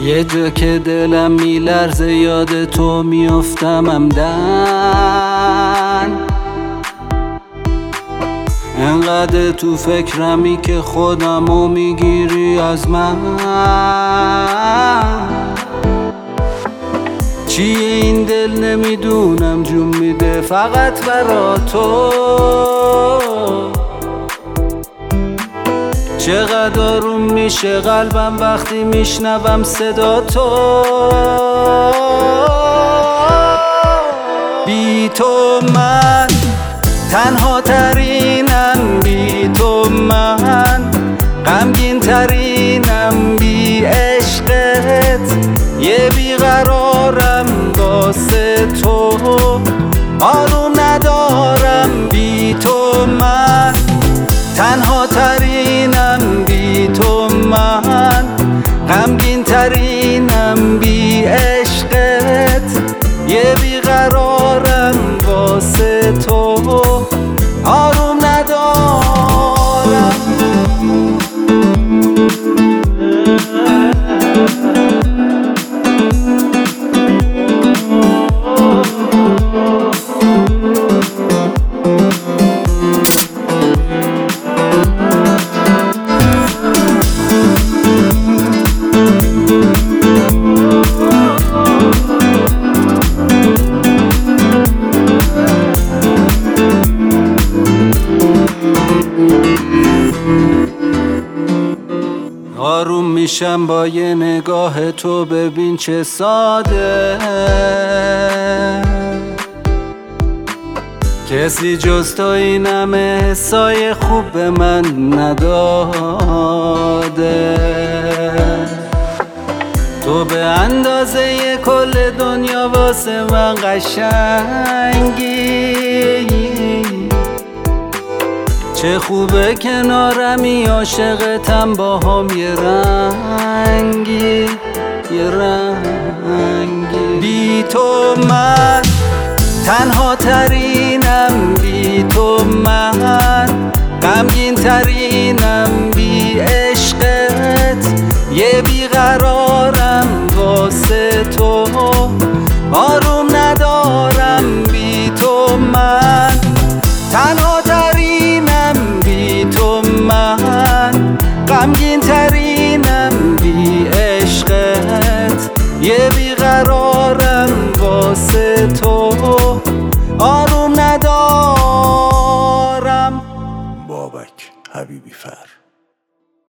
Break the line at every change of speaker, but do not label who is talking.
یه جا که دلم میلرزه یاد تو میافتم عمدن، انقدر تو فکرمی که خودمو میگیری از من. چیه این دل نمیدونم جون میده فقط برا تو، چقدر آروم میشه قلبم وقتی میشنوم صدا تو. بی تو من تنها ترینم، بی تو من غمگین ترینم، بی عشقت یه بیقرارم واسه تو، آروم ندارم. بی تو من تنها ترینم، بی تو من غمگین ترینم، بی عشقت یه بیقرارم واسه تو، آروم ندارم. آروم میشم با یه نگاه تو، ببین چه ساده، کسی جز تو این همه حسای خوب به من نداده. تو به اندازه ی کل دنیا واسه من قشنگی، چه خوبه کنارمی عاشقتم با هم یه رنگی یه رنگی. بی تو من تنها ترینم، بی تو من غمگین ترینم، بی عشقت یه بیقرارم واسه تو، آروم ندارم. بی تو من تنها ترینم، بی تو من غمگین ترینم، بی عشقت یه بیقرارم واسه تو، آروم ندارم.
بابک حبیبی فر